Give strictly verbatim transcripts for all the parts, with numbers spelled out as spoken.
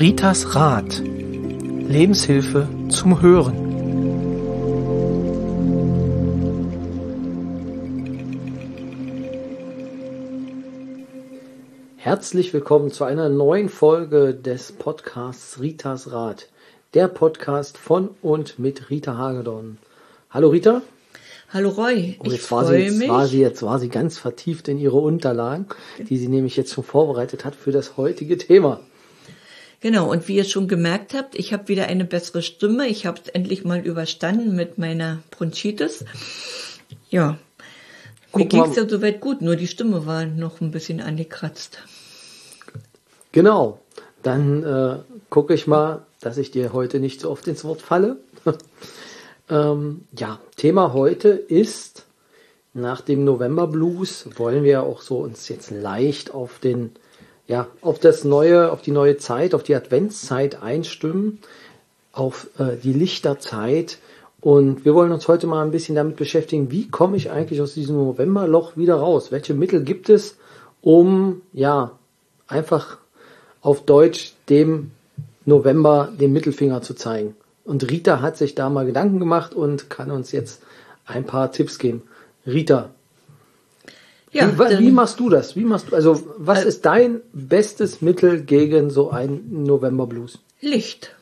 Ritas Rat. Lebenshilfe zum Hören. Herzlich willkommen zu einer neuen Folge des Podcasts Ritas Rat. Der Podcast von und mit Rita Hagedorn. Hallo Rita. Hallo Roy, oh, jetzt ich war freue sie, mich. War sie, jetzt war sie ganz vertieft in ihre Unterlagen, die sie nämlich jetzt schon vorbereitet hat für das heutige Thema. Genau, und wie ihr schon gemerkt habt, ich habe wieder eine bessere Stimme. Ich habe es endlich mal überstanden mit meiner Bronchitis. Ja, mir ging es ja soweit gut, nur die Stimme war noch ein bisschen angekratzt. Genau, dann äh, gucke ich mal, dass ich dir heute nicht so oft ins Wort falle. ähm, ja, Thema heute ist, nach dem November Blues wollen wir auch so uns jetzt leicht auf den, ja, auf das neue, auf die neue Zeit, auf die Adventszeit einstimmen, auf äh, die Lichterzeit. Und wir wollen uns heute mal ein bisschen damit beschäftigen, wie komme ich eigentlich aus diesem Novemberloch wieder raus? Welche Mittel gibt es, um, ja, einfach auf Deutsch dem November den Mittelfinger zu zeigen? Und Rita hat sich da mal Gedanken gemacht und kann uns jetzt ein paar Tipps geben. Rita, ja, wie, dann, wie machst du das? Wie machst du, also was äh, ist dein bestes Mittel gegen so einen November Blues? Licht.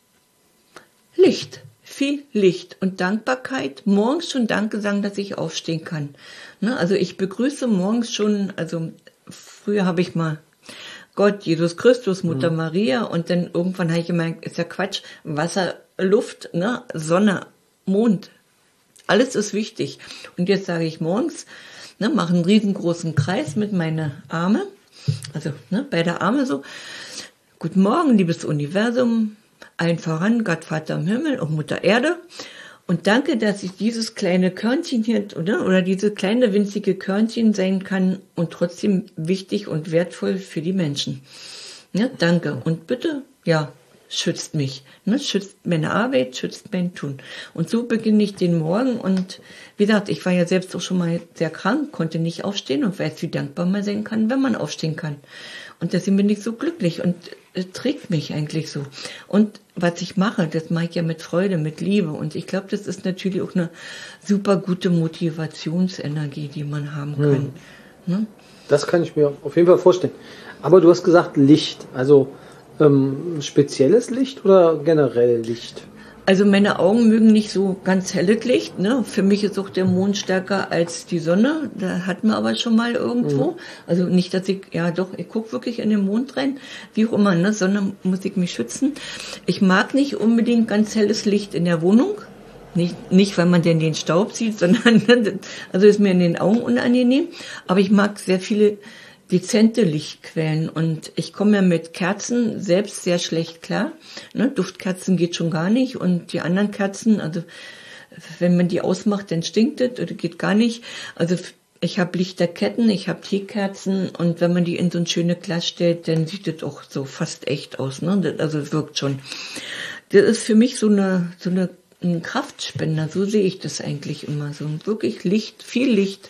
Licht. Viel Licht und Dankbarkeit. Morgens schon Danke sagen, dass ich aufstehen kann. Ne? Also ich begrüße morgens schon, also früher habe ich mal Gott, Jesus Christus, Mutter mhm. Maria und dann irgendwann habe ich gemerkt, ist ja Quatsch, Wasser, Luft, ne, Sonne, Mond, alles ist wichtig. Und jetzt sage ich morgens, ne, mache einen riesengroßen Kreis mit meinen Armen, also ne, beide Arme so, guten Morgen, liebes Universum, allen voran, Gott, Vater im Himmel und Mutter Erde. Und danke, dass ich dieses kleine Körnchen hier, oder, oder diese kleine winzige Körnchen sein kann und trotzdem wichtig und wertvoll für die Menschen. Ja, danke. Und bitte, ja, schützt mich. Ne, schützt meine Arbeit, schützt mein Tun. Und so beginne ich den Morgen. Und wie gesagt, ich war ja selbst auch schon mal sehr krank, konnte nicht aufstehen und weiß, wie dankbar man sein kann, wenn man aufstehen kann. Und deswegen bin ich so glücklich und es trägt mich eigentlich so. Und was ich mache, das mache ich ja mit Freude, mit Liebe. Und ich glaube, das ist natürlich auch eine super gute Motivationsenergie, die man haben kann. Hm. Ne? Das kann ich mir auf jeden Fall vorstellen. Aber du hast gesagt Licht, also ähm, spezielles Licht oder generell Licht? Also meine Augen mögen nicht so ganz helles Licht, ne? Für mich ist auch der Mond stärker als die Sonne. Da hatten wir aber schon mal irgendwo. Mhm. Also nicht, dass ich, ja doch, ich gucke wirklich in den Mond rein, wie auch immer, ne? Sonne muss ich mich schützen. Ich mag nicht unbedingt ganz helles Licht in der Wohnung. Nicht, nicht, weil man denn den Staub sieht, sondern, also ist mir in den Augen unangenehm. Aber ich mag sehr viele dezente Lichtquellen und ich komme ja mit Kerzen selbst sehr schlecht klar. Ne, Duftkerzen geht schon gar nicht und die anderen Kerzen, also wenn man die ausmacht, dann stinkt es oder geht gar nicht. Also ich habe Lichterketten, ich habe Teekerzen und wenn man die in so ein schönes Glas stellt, dann sieht es auch so fast echt aus. Ne? Also es wirkt schon. Das ist für mich so eine so eine ein Kraftspender, so sehe ich das eigentlich immer. So wirklich Licht, viel Licht.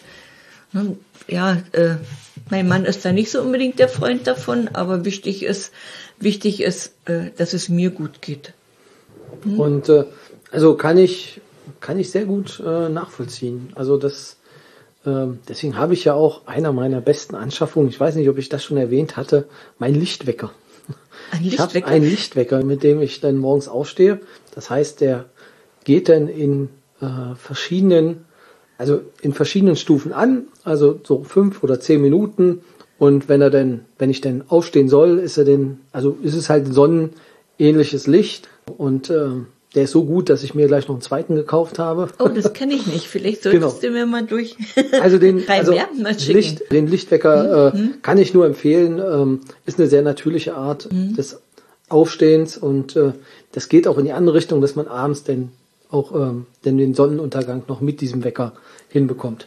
Ja, äh, mein Mann ist da nicht so unbedingt der Freund davon, aber wichtig ist, wichtig ist, äh, dass es mir gut geht. Hm? Und äh, also kann ich kann ich sehr gut äh, nachvollziehen. Also das äh, deswegen habe ich ja auch einer meiner besten Anschaffungen. Ich weiß nicht, ob ich das schon erwähnt hatte, mein Lichtwecker. Ein Ich Lichtwecker? habe einen Lichtwecker, mit dem ich dann morgens aufstehe. Das heißt, der geht dann in äh, verschiedenen Also in verschiedenen Stufen an, also so fünf oder zehn Minuten. Und wenn er denn, wenn ich denn aufstehen soll, ist er denn, also ist es halt sonnenähnliches Licht. Und äh, der ist so gut, dass ich mir gleich noch einen zweiten gekauft habe. Oh, das kenne ich nicht. Vielleicht solltest genau. du mir mal durch also den, also mal Licht, den Lichtwecker mhm. äh, kann ich nur empfehlen. Ähm, ist eine sehr natürliche Art mhm. des Aufstehens und äh, das geht auch in die andere Richtung, dass man abends denn auch ähm, denn den Sonnenuntergang noch mit diesem Wecker hinbekommt.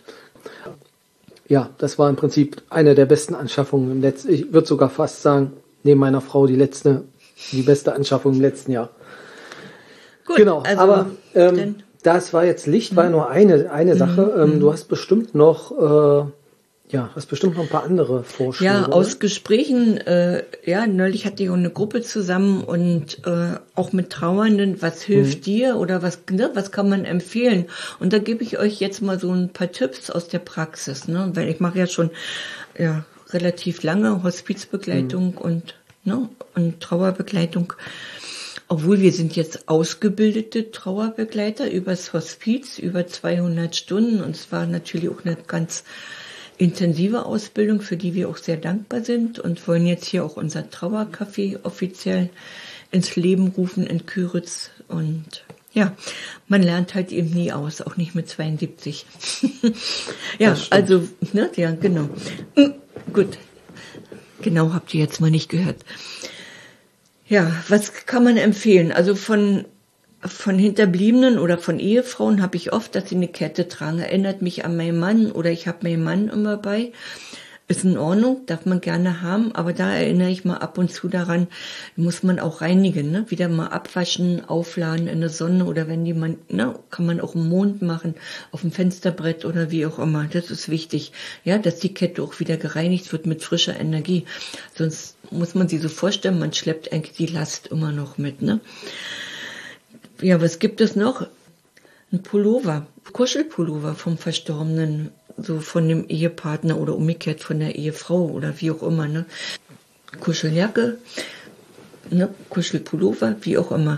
Ja, das war im Prinzip eine der besten Anschaffungen im letzten, ich würde sogar fast sagen, neben meiner Frau die letzte, die beste Anschaffung im letzten Jahr. Gut, genau, also, aber ähm, das war jetzt Licht, war nur eine, eine Sache. Ähm, du hast bestimmt noch äh, Ja, hast bestimmt noch ein paar andere Vorschläge. Ja, oder? aus Gesprächen, äh, ja, neulich hatte ich auch eine Gruppe zusammen und äh, auch mit Trauernden, was hilft mhm. dir oder was, ne, was kann man empfehlen? Und da gebe ich euch jetzt mal so ein paar Tipps aus der Praxis, ne, weil ich mache ja schon ja relativ lange Hospizbegleitung mhm. und ne, und Trauerbegleitung. Obwohl wir sind jetzt ausgebildete Trauerbegleiter übers Hospiz, über zweihundert Stunden und es war natürlich auch eine ganz intensive Ausbildung, für die wir auch sehr dankbar sind und wollen jetzt hier auch unser Trauercafé offiziell ins Leben rufen in Küritz und ja, man lernt halt eben nie aus, auch nicht mit zweiundsiebzig. Ja, also, ne, ja, genau. Gut, genau habt ihr jetzt mal nicht gehört. Ja, was kann man empfehlen? Also von Von Hinterbliebenen oder von Ehefrauen habe ich oft, dass sie eine Kette tragen. Erinnert mich an meinen Mann oder ich habe meinen Mann immer bei. Ist in Ordnung, darf man gerne haben, aber da erinnere ich mal ab und zu daran, muss man auch reinigen, ne? Wieder mal abwaschen, aufladen in der Sonne oder wenn die man, ne, kann man auch im Mond machen, auf dem Fensterbrett oder wie auch immer. Das ist wichtig, ja, dass die Kette auch wieder gereinigt wird mit frischer Energie. Sonst muss man sich so vorstellen, man schleppt eigentlich die Last immer noch mit, ne? Ja, was gibt es noch? Ein Pullover, Kuschelpullover vom Verstorbenen, so von dem Ehepartner oder umgekehrt von der Ehefrau oder wie auch immer, ne? Kuscheljacke, ne? Kuschelpullover, wie auch immer.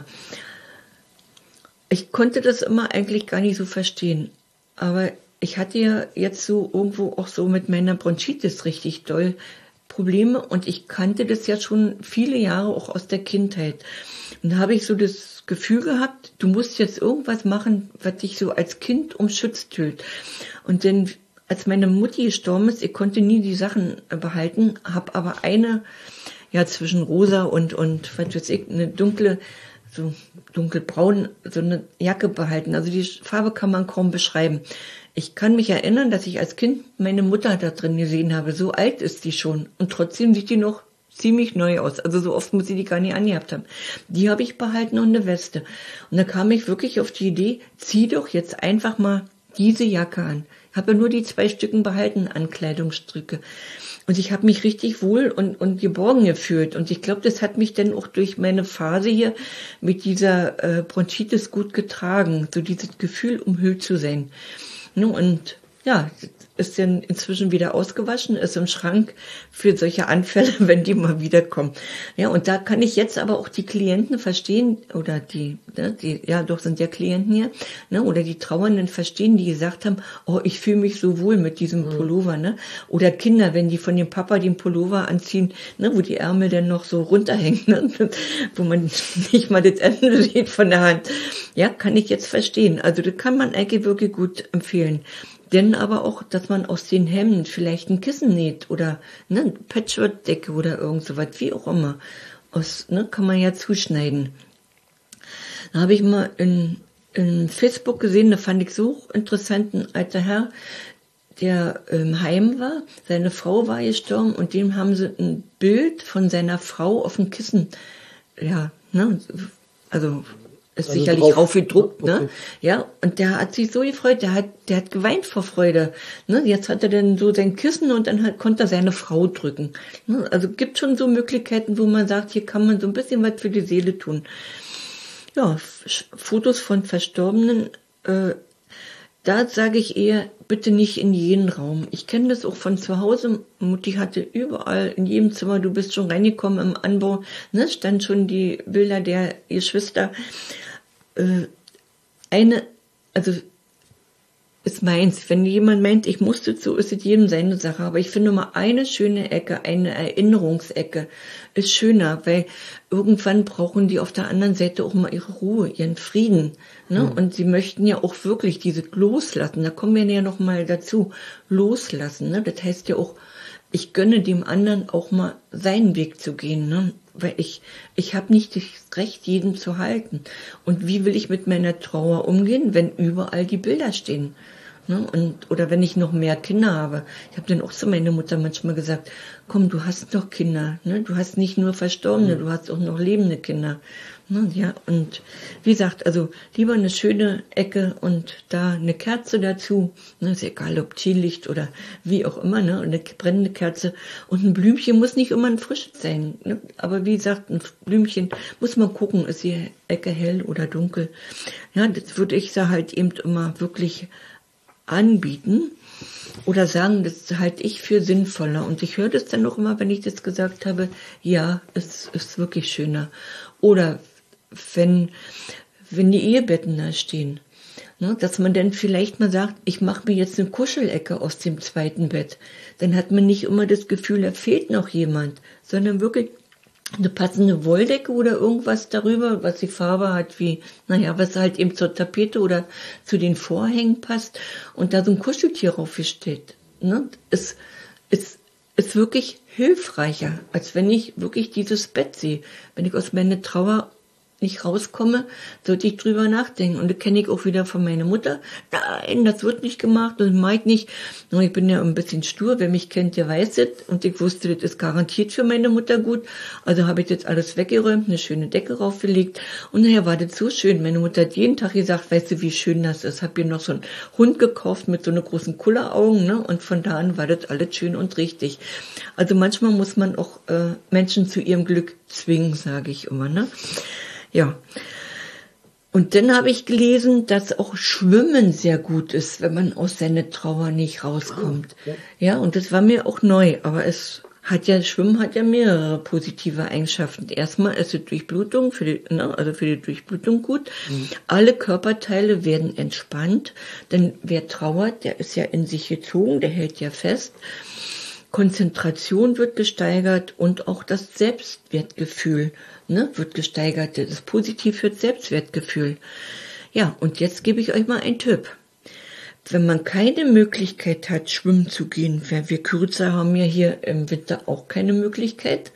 Ich konnte das immer eigentlich gar nicht so verstehen, aber ich hatte ja jetzt so irgendwo auch so mit meiner Bronchitis richtig doll Probleme und ich kannte das ja schon viele Jahre auch aus der Kindheit. Und da habe ich so das Gefühl gehabt, du musst jetzt irgendwas machen, was dich so als Kind umschützt hält. Und denn als meine Mutti gestorben ist, ich konnte nie die Sachen behalten, habe aber eine, ja zwischen rosa und, und was weiß ich, eine dunkle, so dunkelbraun, so eine Jacke behalten. Also die Farbe kann man kaum beschreiben. Ich kann mich erinnern, dass ich als Kind meine Mutter da drin gesehen habe. So alt ist die schon. Und trotzdem sieht die noch ziemlich neu aus. Also so oft muss ich die gar nicht angehabt haben. Die habe ich behalten und eine Weste. Und da kam ich wirklich auf die Idee, zieh doch jetzt einfach mal diese Jacke an. Ich habe ja nur die zwei Stücken behalten an Kleidungsstücke. Und ich habe mich richtig wohl und, und geborgen gefühlt. Und ich glaube, das hat mich dann auch durch meine Phase hier mit dieser äh, Bronchitis gut getragen. So dieses Gefühl, umhüllt zu sein. Und ja, ist dann inzwischen wieder ausgewaschen, ist im Schrank für solche Anfälle, wenn die mal wiederkommen. Ja, und da kann ich jetzt aber auch die Klienten verstehen, oder die, ne, die, ja doch sind ja Klienten hier, ne, oder die Trauernden verstehen, die gesagt haben, oh, ich fühle mich so wohl mit diesem mhm. Pullover, ne, oder Kinder, wenn die von dem Papa den Pullover anziehen, ne, wo die Ärmel dann noch so runterhängen, ne, wo man nicht mal das Ende sieht von der Hand. Ja, kann ich jetzt verstehen. Also das kann man eigentlich wirklich gut empfehlen. Denn aber auch, dass man aus den Hemden vielleicht ein Kissen näht oder ne, Patchwork-Decke oder irgend so was, wie auch immer. Aus, ne, kann man ja zuschneiden. Da habe ich mal in, in Facebook gesehen, da fand ich so interessant, ein alter Herr, der im Heim war, seine Frau war gestorben und dem haben sie ein Bild von seiner Frau auf dem Kissen, ja, ne, also ist also sicherlich drauf gedruckt, ne? Okay. Ja, und der hat sich so gefreut, der hat, der hat geweint vor Freude, ne? Jetzt hat er dann so sein Kissen und dann hat, konnte er seine Frau drücken, ne? Also gibt schon so Möglichkeiten, wo man sagt, hier kann man so ein bisschen was für die Seele tun. Ja, F- Fotos von Verstorbenen, äh, da sage ich eher, bitte nicht in jeden Raum. Ich kenne das auch von zu Hause. Mutti hatte überall, in jedem Zimmer, du bist schon reingekommen im Anbau, ne, stand schon die Bilder der Geschwister. Äh, eine, also ist meins. Wenn jemand meint, ich musste so, ist es jedem seine Sache. Aber ich finde mal eine schöne Ecke, eine Erinnerungsecke ist schöner, weil irgendwann brauchen die auf der anderen Seite auch mal ihre Ruhe, ihren Frieden. Ne? Mhm. Und sie möchten ja auch wirklich diese loslassen. Da kommen wir ja noch mal dazu. Loslassen. Ne? Das heißt ja auch, ich gönne dem anderen auch mal seinen Weg zu gehen. Ne? Weil ich, ich habe nicht das Recht, jeden zu halten. Und wie will ich mit meiner Trauer umgehen, wenn überall die Bilder stehen? Ne? Und, oder wenn ich noch mehr Kinder habe. Ich habe dann auch zu meiner Mutter manchmal gesagt, komm, du hast noch Kinder. Ne? Du hast nicht nur Verstorbene, du hast auch noch lebende Kinder. Ne? Ja, und wie gesagt, also lieber eine schöne Ecke und da eine Kerze dazu. Ne? Ist egal, ob Teelicht oder wie auch immer. Ne? Eine brennende Kerze. Und ein Blümchen muss nicht immer ein frisches sein. Ne? Aber wie gesagt, ein Blümchen muss man gucken, ist die Ecke hell oder dunkel. Ja, das würde ich da halt eben immer wirklich anbieten oder sagen, das halte ich für sinnvoller. Und ich höre das dann noch immer, wenn ich das gesagt habe, ja, es ist wirklich schöner. Oder wenn, wenn die Ehebetten da stehen, ne, dass man dann vielleicht mal sagt, ich mache mir jetzt eine Kuschelecke aus dem zweiten Bett. Dann hat man nicht immer das Gefühl, da fehlt noch jemand, sondern wirklich eine passende Wolldecke oder irgendwas darüber, was die Farbe hat, wie, naja, was halt eben zur Tapete oder zu den Vorhängen passt und da so ein Kuscheltier raufgestellt. Ne? Es ist, ist wirklich hilfreicher, als wenn ich wirklich dieses Bett sehe. Wenn ich aus meiner Trauer nicht rauskomme, sollte ich drüber nachdenken. Und das kenne ich auch wieder von meiner Mutter. Nein, das wird nicht gemacht und mag ich nicht. Und ich bin ja ein bisschen stur. Wer mich kennt, der weiß das. Und ich wusste, das ist garantiert für meine Mutter gut. Also habe ich jetzt alles weggeräumt, eine schöne Decke raufgelegt. Und nachher war das so schön. Meine Mutter hat jeden Tag gesagt, weißt du, wie schön das ist. Hab ihr noch so einen Hund gekauft mit so einer großen Kulleraugen. Ne? Und von da an war das alles schön und richtig. Also manchmal muss man auch äh, Menschen zu ihrem Glück zwingen, sage ich immer. Ne? Ja, und dann habe ich gelesen, dass auch Schwimmen sehr gut ist, wenn man aus seiner Trauer nicht rauskommt. Ah, okay. Ja, und das war mir auch neu, aber es hat ja, Schwimmen hat ja mehrere positive Eigenschaften. Erstmal ist die Durchblutung, für die, ne, also für die Durchblutung gut. Mhm. Alle Körperteile werden entspannt, denn wer trauert, der ist ja in sich gezogen, der hält ja fest. Konzentration wird gesteigert und auch das Selbstwertgefühl, ne, wird gesteigert. Das ist positiv für das Selbstwertgefühl. Ja, und jetzt gebe ich euch mal einen Tipp. Wenn man keine Möglichkeit hat, schwimmen zu gehen, weil wir Kürzer haben ja hier im Winter auch keine Möglichkeit,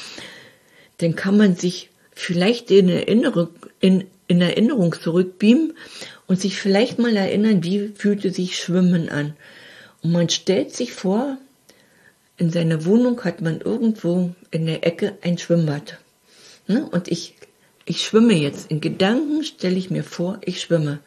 dann kann man sich vielleicht in Erinnerung, in, in Erinnerung zurückbeamen und sich vielleicht mal erinnern, wie fühlte sich Schwimmen an. Und man stellt sich vor, in seiner Wohnung hat man irgendwo in der Ecke ein Schwimmbad. Ne? Und ich, ich schwimme jetzt. In Gedanken stelle ich mir vor, ich schwimme.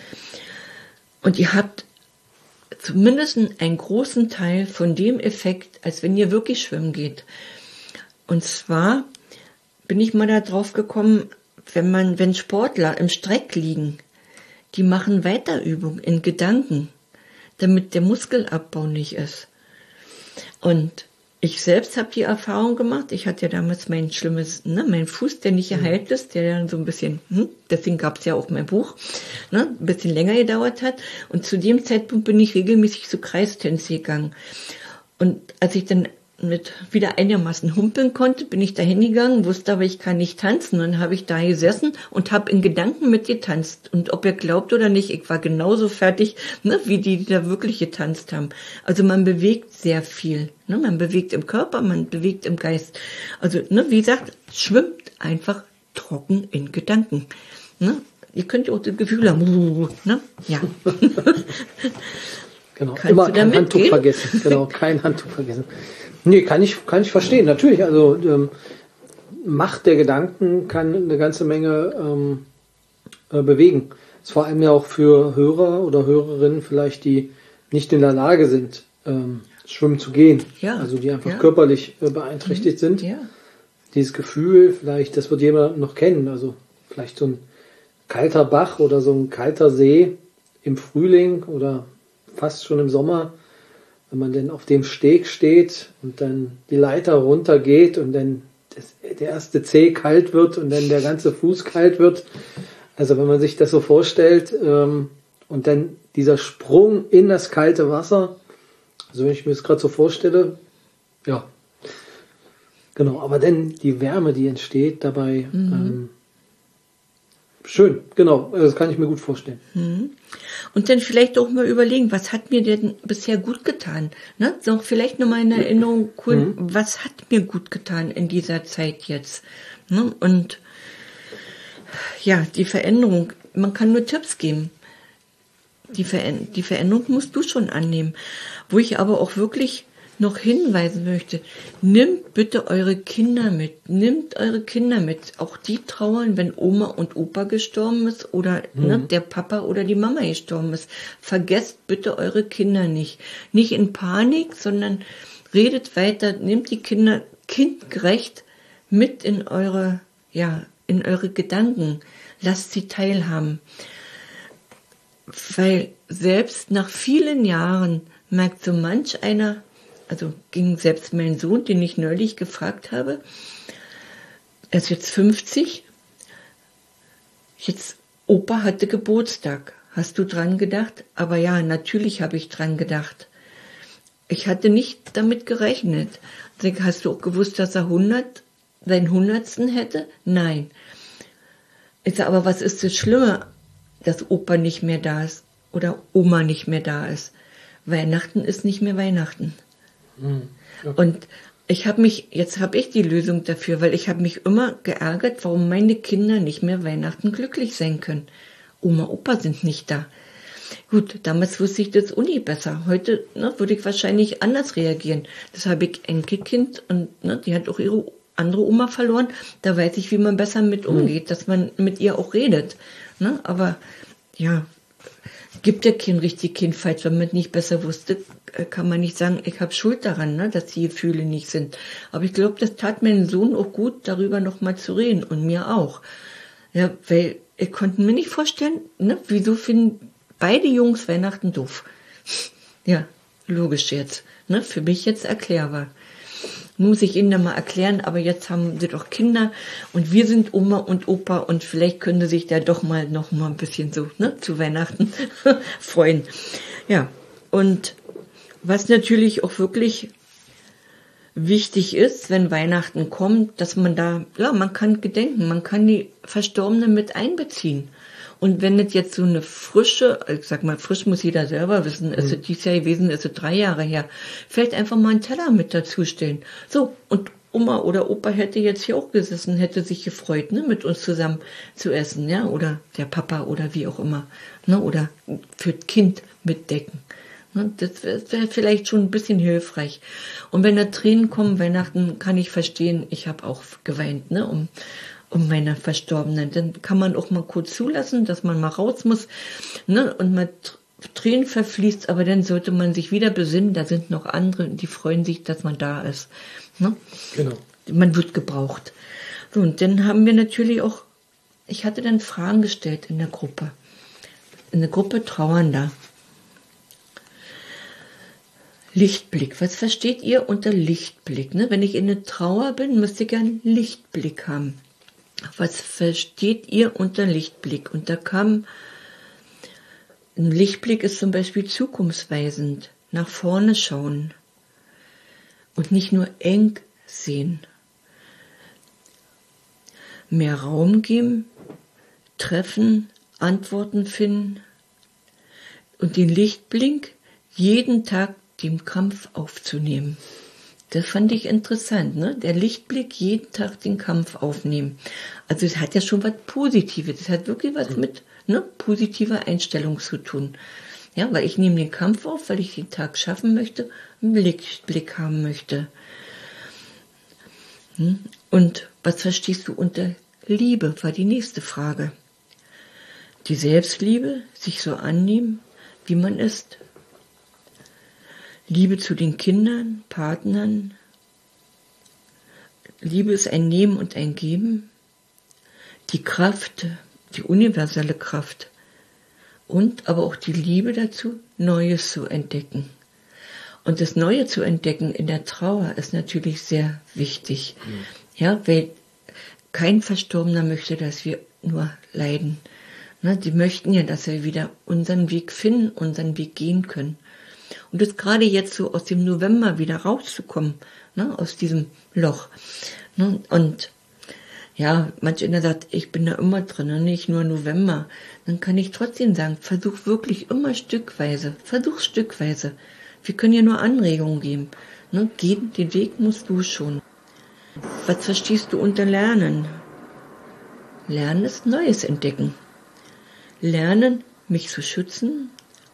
Und ihr habt zumindest einen großen Teil von dem Effekt, als wenn ihr wirklich schwimmen geht. Und zwar bin ich mal da drauf gekommen, wenn man, wenn Sportler im Streck liegen, die machen Weiterübung in Gedanken, damit der Muskelabbau nicht ist. Und ich selbst habe die Erfahrung gemacht, ich hatte ja damals mein schlimmes, ne, mein Fuß, der nicht geheilt ist, der dann so ein bisschen, hm, deswegen gab es ja auch mein Buch, ne, ein bisschen länger gedauert hat. Und zu dem Zeitpunkt bin ich regelmäßig zu Kreistänze gegangen. Und als ich dann mit wieder einigermaßen humpeln konnte, bin ich da hingegangen, wusste aber, ich kann nicht tanzen. Und dann habe ich da gesessen und habe in Gedanken mit getanzt. Und ob ihr glaubt oder nicht, ich war genauso fertig, ne, wie die, die da wirklich getanzt haben. Also man bewegt sehr viel. Ne? Man bewegt im Körper, man bewegt im Geist. Also, ne, wie gesagt, schwimmt einfach trocken in Gedanken. Ne? Ihr könnt ja auch das Gefühl haben, ne? Ja. Genau, Kannst immer du kein damit Handtuch gehen? vergessen. Genau, kein Handtuch vergessen. Nee, kann ich, kann ich verstehen. Natürlich, also ähm, Macht der Gedanken kann eine ganze Menge ähm, äh, bewegen. Ist vor allem ja auch für Hörer oder Hörerinnen vielleicht, die nicht in der Lage sind, ähm, schwimmen zu gehen. Ja. Also die einfach Ja. körperlich äh, beeinträchtigt sind. Ja. Dieses Gefühl, vielleicht, das wird jemand noch kennen. Also vielleicht so ein kalter Bach oder so ein kalter See im Frühling oder fast schon im Sommer, wenn man dann auf dem Steg steht und dann die Leiter runtergeht und dann das, der erste Zeh kalt wird und dann der ganze Fuß kalt wird. Also wenn man sich das so vorstellt ähm, und dann dieser Sprung in das kalte Wasser, also wenn ich mir das gerade so vorstelle, ja, genau, aber dann die Wärme, die entsteht dabei, mhm. ähm, schön, genau, das kann ich mir gut vorstellen. Und dann vielleicht auch mal überlegen, was hat mir denn bisher gut getan? Ne? So, vielleicht nochmal in Erinnerung, cool, mhm. was hat mir gut getan in dieser Zeit jetzt? Ne? Und ja, die Veränderung, man kann nur Tipps geben. die, Veränder- die Veränderung musst du schon annehmen. Wo ich aber auch wirklich noch hinweisen möchte, nimmt bitte eure Kinder mit, nimmt eure Kinder mit. Auch die trauern, wenn Oma und Opa gestorben ist oder mhm. ne, der Papa oder die Mama gestorben ist. Vergesst bitte eure Kinder nicht. Nicht in Panik, sondern redet weiter, nehmt die Kinder kindgerecht mit in eure, ja, in eure Gedanken. Lasst sie teilhaben. Weil selbst nach vielen Jahren merkt so manch einer, also ging selbst mein Sohn, den ich neulich gefragt habe, er ist jetzt fünfzig, jetzt Opa hatte Geburtstag. Hast du dran gedacht? Aber ja, natürlich habe ich dran gedacht. Ich hatte nicht damit gerechnet. Hast du auch gewusst, dass er hundert, seinen hundertsten hätte? Nein. Ich sage, aber was ist das Schlimme, dass Opa nicht mehr da ist oder Oma nicht mehr da ist? Weihnachten ist nicht mehr Weihnachten. Okay. Und ich habe mich, jetzt habe ich die Lösung dafür, weil ich habe mich immer geärgert, warum meine Kinder nicht mehr Weihnachten glücklich sein können. Oma, Opa sind nicht da. Gut, damals wusste ich das Uni besser. Heute ne, würde ich wahrscheinlich anders reagieren. Das habe ich Enkelkind und ne, die hat auch ihre andere Oma verloren. Da weiß ich, wie man besser mit umgeht, mhm. dass man mit ihr auch redet. Ne? Aber ja, gibt ja kein richtig, kein falsch. Wenn man nicht besser wusste, kann man nicht sagen, ich habe Schuld daran, ne, dass die Gefühle nicht sind. Aber ich glaube, das tat meinem Sohn auch gut, darüber nochmal zu reden und mir auch. Ja, weil ich konnte mir nicht vorstellen, ne, wieso finden beide Jungs Weihnachten doof. Ja, logisch jetzt. Ne, für mich jetzt erklärbar. Muss ich Ihnen dann mal erklären, aber jetzt haben sie doch Kinder und wir sind Oma und Opa und vielleicht können sie sich da doch mal noch mal ein bisschen so ne, zu Weihnachten freuen. Ja, und was natürlich auch wirklich wichtig ist, wenn Weihnachten kommt, dass man da, ja, man kann gedenken, man kann die Verstorbenen mit einbeziehen. Und wenn es jetzt so eine frische, ich sag mal, frisch muss jeder selber wissen, ist es dieses Jahr gewesen, ist es drei Jahre her, vielleicht einfach mal einen Teller mit dazustellen. So, und Oma oder Opa hätte jetzt hier auch gesessen, hätte sich gefreut, ne, mit uns zusammen zu essen, ja, oder der Papa oder wie auch immer, ne, oder für das Kind mitdecken. Ne, das wäre vielleicht schon ein bisschen hilfreich. Und wenn da Tränen kommen, Weihnachten, kann ich verstehen, ich habe auch geweint, ne, um um meine Verstorbenen. Dann kann man auch mal kurz zulassen, dass man mal raus muss, ne, und mal Tränen verfließt, aber dann sollte man sich wieder besinnen, da sind noch andere, die freuen sich, dass man da ist. Ne? Genau. Man wird gebraucht. So, und dann haben wir natürlich auch, ich hatte dann Fragen gestellt in der Gruppe. In der Gruppe Trauernder. Lichtblick. Was versteht ihr unter Lichtblick? Ne? Wenn ich in der Trauer bin, müsst ihr gern Lichtblick haben. Was versteht ihr unter Lichtblick? Und da kam, ein Lichtblick ist zum Beispiel zukunftsweisend, nach vorne schauen und nicht nur eng sehen. Mehr Raum geben, treffen, Antworten finden und den Lichtblick jeden Tag dem Kampf aufzunehmen. Das fand ich interessant, ne? Der Lichtblick, jeden Tag den Kampf aufnehmen. Also es hat ja schon was Positives. Es hat wirklich was mit ne, positiver Einstellung zu tun. Ja, weil ich nehme den Kampf auf, weil ich den Tag schaffen möchte, einen Lichtblick haben möchte. Und was verstehst du unter Liebe, war die nächste Frage. Die Selbstliebe, sich so annehmen, wie man ist. Liebe zu den Kindern, Partnern. Liebe ist ein Nehmen und ein Geben. Die Kraft, die universelle Kraft. Und aber auch die Liebe dazu, Neues zu entdecken. Und das Neue zu entdecken in der Trauer ist natürlich sehr wichtig. Mhm. Ja, weil kein Verstorbener möchte, dass wir nur leiden. Ne, die möchten ja, dass wir wieder unseren Weg finden, unseren Weg gehen können. Und das gerade jetzt so aus dem November wieder rauszukommen, ne, aus diesem Loch. Ne, und ja, manch einer sagt, ich bin da immer drin, nicht nur November. Dann kann ich trotzdem sagen, versuch wirklich immer stückweise, versuch stückweise. Wir können ja nur Anregungen geben. Ne, gehen, den Weg musst du schon. Was verstehst du unter Lernen? Lernen ist Neues entdecken. Lernen, mich zu schützen,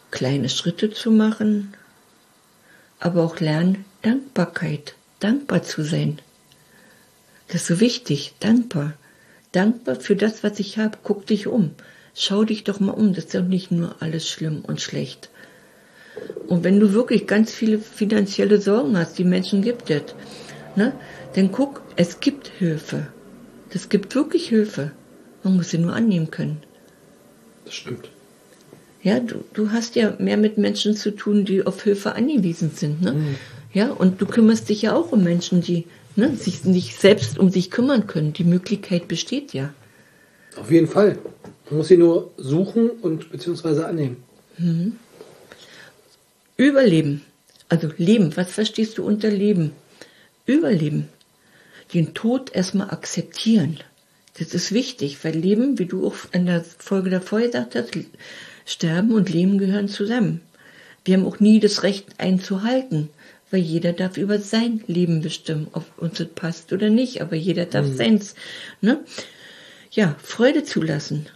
kleine Schritte zu machen, aber auch lernen, Dankbarkeit, dankbar zu sein. Das ist so wichtig, dankbar. Dankbar für das, was ich habe. Guck dich um. Schau dich doch mal um. Das ist doch nicht nur alles schlimm und schlecht. Und wenn du wirklich ganz viele finanzielle Sorgen hast, die Menschen gibt es, ne, dann guck, es gibt Hilfe. Es gibt wirklich Hilfe. Man muss sie nur annehmen können. Das stimmt. Ja, du, du hast ja mehr mit Menschen zu tun, die auf Hilfe angewiesen sind. Ne? Mhm. Ja, und du kümmerst dich ja auch um Menschen, die ne, sich nicht selbst um sich kümmern können. Die Möglichkeit besteht ja. Auf jeden Fall. Man muss sie nur suchen und beziehungsweise annehmen. Mhm. Überleben. Also Leben. Was verstehst du unter Leben? Überleben. Den Tod erstmal akzeptieren. Das ist wichtig, weil Leben, wie du auch in der Folge davor gesagt hast, Sterben und Leben gehören zusammen. Wir haben auch nie das Recht einzuhalten, weil jeder darf über sein Leben bestimmen, ob uns das passt oder nicht, aber jeder darf mhm. seins. Ne? Ja, Freude zulassen.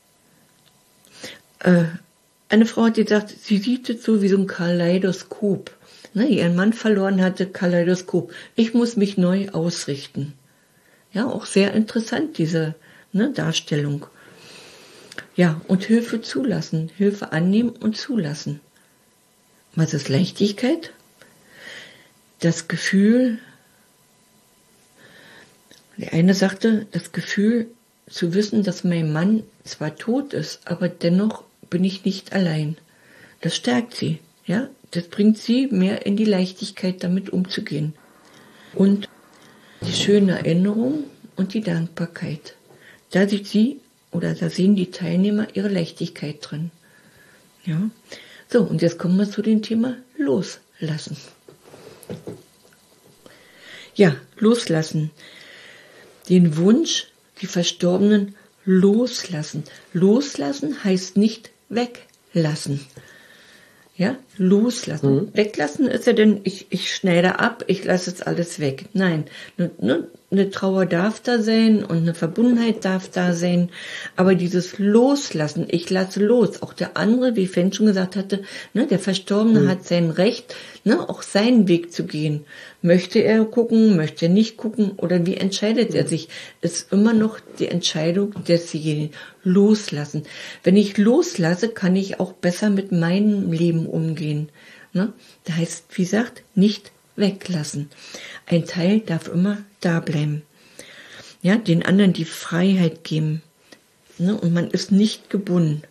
Äh, eine Frau hat gesagt, sie sieht es so wie so ein Kaleidoskop. Ne, ihren Mann verloren hatte, Kaleidoskop. Ich muss mich neu ausrichten. Ja, auch sehr interessant, diese ne, Darstellung. Ja, und Hilfe zulassen. Hilfe annehmen und zulassen. Was ist Leichtigkeit? Das Gefühl, der eine sagte, das Gefühl zu wissen, dass mein Mann zwar tot ist, aber dennoch bin ich nicht allein. Das stärkt sie, ja. Das bringt sie mehr in die Leichtigkeit, damit umzugehen. Und die schöne Erinnerung und die Dankbarkeit. Da sieht sie oder da sehen die Teilnehmer ihre Leichtigkeit drin. Ja. So, und jetzt kommen wir zu dem Thema Loslassen. Ja, loslassen. Den Wunsch, die Verstorbenen loslassen. Loslassen heißt nicht weglassen. Ja, loslassen. Mhm. Weglassen ist ja denn, ich, ich schneide ab, ich lasse jetzt alles weg. Nein, ne, ne, eine Trauer darf da sein und eine Verbundenheit darf da sein, aber dieses Loslassen, ich lasse los, auch der andere, wie Fan schon gesagt hatte, ne, der Verstorbene mhm. hat sein Recht, ne, auch seinen Weg zu gehen. Möchte er gucken, möchte er nicht gucken oder wie entscheidet mhm. er sich? Ist immer noch die Entscheidung desjenigen. Loslassen. Wenn ich loslasse, kann ich auch besser mit meinem Leben umgehen. Ne? Das heißt, wie gesagt, nicht weglassen. Ein Teil darf immer da bleiben. Ja, den anderen die Freiheit geben. Ne? Und man ist nicht gebunden.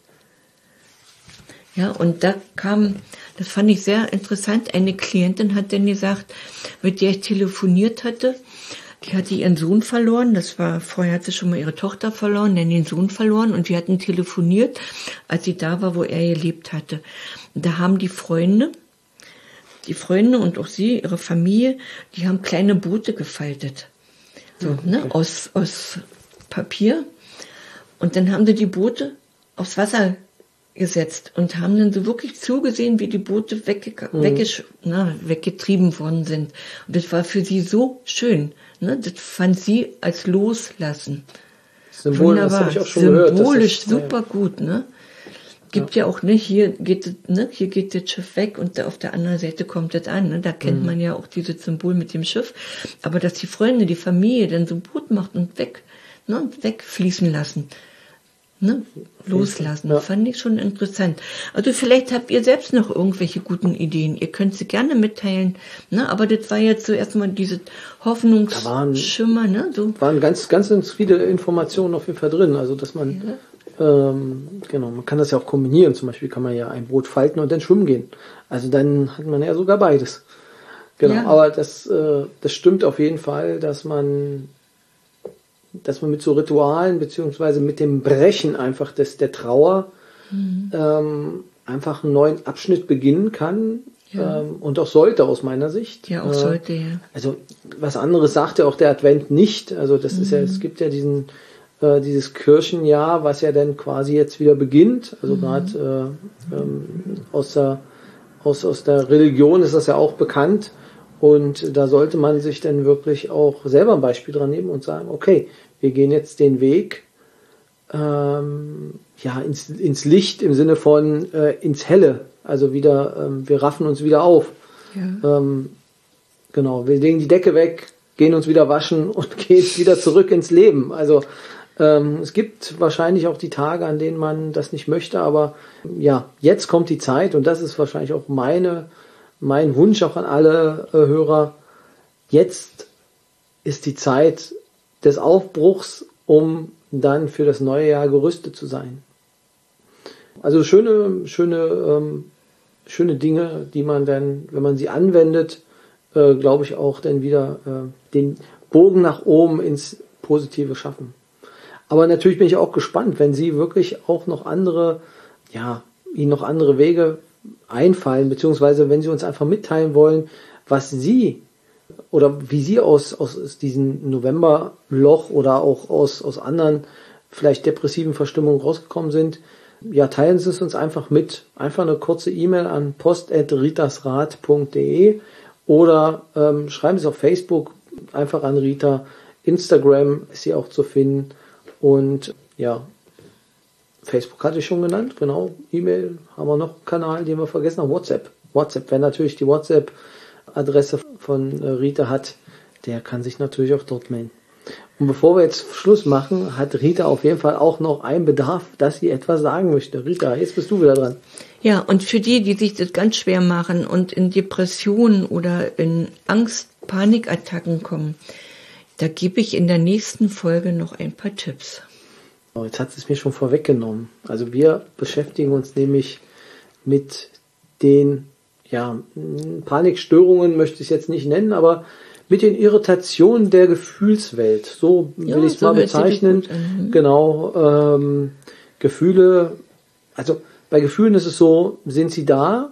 Ja, und da kam, das fand ich sehr interessant, eine Klientin hat dann gesagt, mit der ich telefoniert hatte, die hatte ihren Sohn verloren, das war, vorher hat sie schon mal ihre Tochter verloren, dann den Sohn verloren und wir hatten telefoniert, als sie da war, wo er gelebt hatte. Und da haben die Freunde, die Freunde und auch sie, ihre Familie, die haben kleine Boote gefaltet. So, okay. ne, aus, aus Papier. Und dann haben sie die Boote aufs Wasser gesetzt und haben dann so wirklich zugesehen, wie die Boote wegge- mhm. weggesch- na, weggetrieben worden sind. Und das war für sie so schön. Ne? Das fand sie als Loslassen. Symbol, das habe ich auch schon Symbolisch gehört. super ja. gut. Ne? Gibt ja. ja auch, ne, hier geht, ne, hier geht das Schiff weg und da auf der anderen Seite kommt das an. Ne? Da kennt mhm. man ja auch dieses Symbol mit dem Schiff. Aber dass die Freunde, die Familie dann so ein Boot macht und weg, ne, wegfließen lassen. Ne? Loslassen, ja. Fand ich schon interessant. Also vielleicht habt ihr selbst noch irgendwelche guten Ideen. Ihr könnt sie gerne mitteilen. Ne? Aber das war jetzt so erstmal diese Hoffnungsschimmer. Ne? So. Waren ganz, ganz, ganz viele Informationen auf jeden Fall drin. Also dass man, ja. ähm, genau, man kann das ja auch kombinieren. Zum Beispiel kann man ja ein Boot falten und dann schwimmen gehen. Also dann hat man ja sogar beides. Genau. Ja. Aber das, äh, das stimmt auf jeden Fall, dass man dass man mit so Ritualen beziehungsweise mit dem Brechen einfach des, der Trauer mhm. ähm, einfach einen neuen Abschnitt beginnen kann ja. ähm, und auch sollte aus meiner Sicht. Ja, auch äh, sollte, ja. Also was anderes sagt ja auch der Advent nicht. Also das mhm. ist ja, es gibt ja diesen äh, dieses Kirchenjahr, was ja dann quasi jetzt wieder beginnt. Also mhm. gerade äh, ähm, aus der aus, aus der Religion ist das ja auch bekannt. Und da sollte man sich dann wirklich auch selber ein Beispiel dran nehmen und sagen, okay, wir gehen jetzt den Weg ähm, ja, ins, ins Licht im Sinne von äh, ins Helle. Also wieder, ähm, wir raffen uns wieder auf. Ja. Ähm, genau, wir legen die Decke weg, gehen uns wieder waschen und gehen wieder zurück ins Leben. Also ähm, es gibt wahrscheinlich auch die Tage, an denen man das nicht möchte, aber ja, jetzt kommt die Zeit und das ist wahrscheinlich auch meine, mein Wunsch auch an alle äh, Hörer. Jetzt ist die Zeit des Aufbruchs, um dann für das neue Jahr gerüstet zu sein. Also schöne, schöne, ähm, schöne Dinge, die man dann, wenn man sie anwendet, äh, glaube ich auch dann wieder äh, den Bogen nach oben ins Positive schaffen. Aber natürlich bin ich auch gespannt, wenn Sie wirklich auch noch andere, ja, Ihnen noch andere Wege einfallen, beziehungsweise wenn Sie uns einfach mitteilen wollen, was Sie oder wie Sie aus, aus diesem Novemberloch oder auch aus, aus anderen vielleicht depressiven Verstimmungen rausgekommen sind. Ja, teilen Sie es uns einfach mit. Einfach eine kurze E-Mail an post at ritasrat punkt de oder ähm, schreiben Sie es auf Facebook einfach an Rita. Instagram ist sie auch zu finden. Und ja, Facebook hatte ich schon genannt, genau. E-Mail haben wir noch einen Kanal, den wir vergessen haben. WhatsApp. WhatsApp, wer natürlich die WhatsApp-Adresse von Rita hat, der kann sich natürlich auch dort melden. Und bevor wir jetzt Schluss machen, hat Rita auf jeden Fall auch noch einen Bedarf, dass sie etwas sagen möchte. Rita, jetzt bist du wieder dran. Ja, und für die, die sich das ganz schwer machen und in Depressionen oder in Angst, Panikattacken kommen, da gebe ich in der nächsten Folge noch ein paar Tipps. Jetzt hat es mir schon vorweggenommen. Also wir beschäftigen uns nämlich mit den ja, Panikstörungen, möchte ich es jetzt nicht nennen, aber mit den Irritationen der Gefühlswelt. So will Ja, ich es so mal hört sich das bezeichnen. gut an. Mhm. Genau. Ähm, Gefühle, also bei Gefühlen ist es so, sind sie da,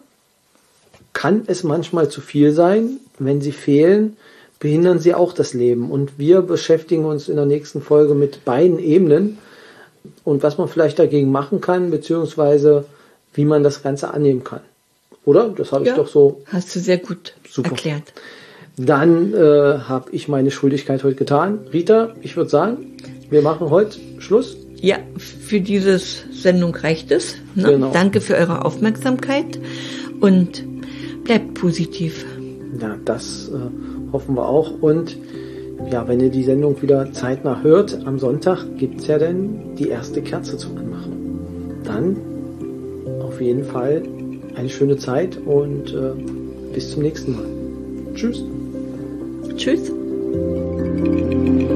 kann es manchmal zu viel sein. Wenn sie fehlen, behindern sie auch das Leben. Und wir beschäftigen uns in der nächsten Folge mit beiden Ebenen und was man vielleicht dagegen machen kann, beziehungsweise wie man das Ganze annehmen kann. Oder? Das habe Ja, ich doch so hast du sehr gut super erklärt. Dann äh, habe ich meine Schuldigkeit heute getan. Rita, ich würde sagen, wir machen heute Schluss. Ja, für diese Sendung reicht es. Ne? Genau. Danke für eure Aufmerksamkeit und bleibt positiv. Ja, das äh, hoffen wir auch. Und ja, wenn ihr die Sendung wieder zeitnah hört, am Sonntag gibt es ja dann die erste Kerze zum Anmachen. Dann auf jeden Fall eine schöne Zeit und äh, bis zum nächsten Mal. Tschüss. Tschüss.